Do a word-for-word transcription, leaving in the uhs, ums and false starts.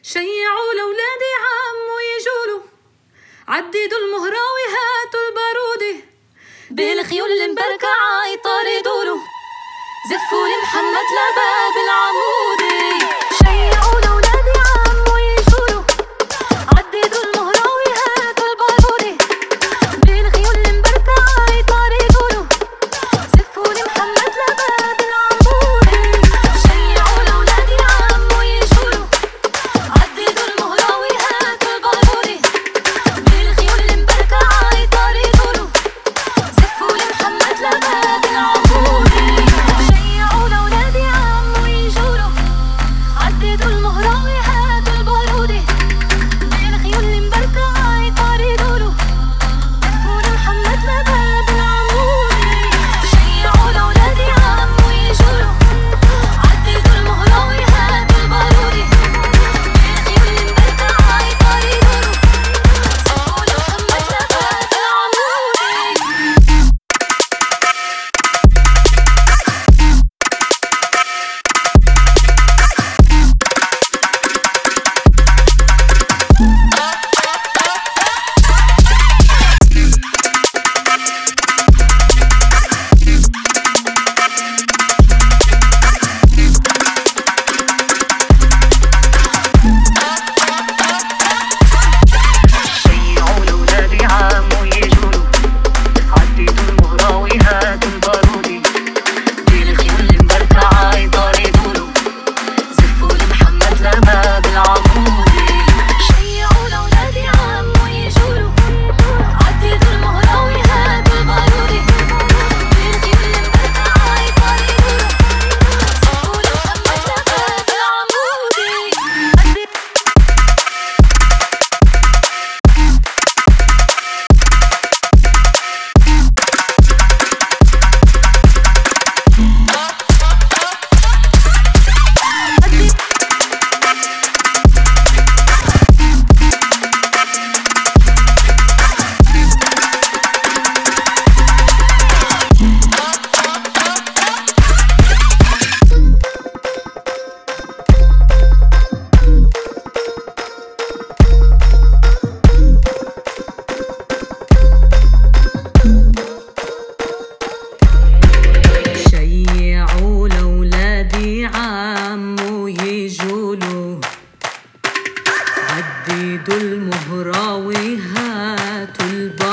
شيعوا لولادي عمو يجولو، عددوا المهراوي هاتوا البارودي، بالخيول المبركعة يطاردولو، زفوا لمحمد لباب العمودي. شيعوا لولادي عمو يجولو، عددوا المهراوي هاتوا البارودي، بالخيول المبركعة يطاردولو، زفوا لمحمد لباب العمودي. شيعوا لولادي عمو يجولو، عددوا المهراوي هاتوا البارودي، بالخيول المبركعة يطاردولو، زفوا لمحمد لباب العمودي. شيعوا لولادي عمو يجولو، عددوا المهراوي هاتوا البارودي، بالخيول المبركعة يطاردولو، زفوا لمحمد لباب العمودي. شيعوا لولادي عمو يجولو، عددوا المهراوي هاتوا البارودي، بالخيول المبركعة يطاردولو، زفوا لمحمد لباب العمودي. شيعوا لولادي عمو يجولو، عددوا المهراوي هاتوا البارودي، بالخيول المبركعة يطاردولو، زفوا لمحمد لباب العمودي. شيعوا لولادي عمو يجولو، عددوا المهراوي هاتوا البارودي، بالخيول المبركعة يطاردولو، زفوا لمحمد لباب العمودي. شيعوا لولادي عمو يجولو، عددوا المهراوي هاتوا البارودي،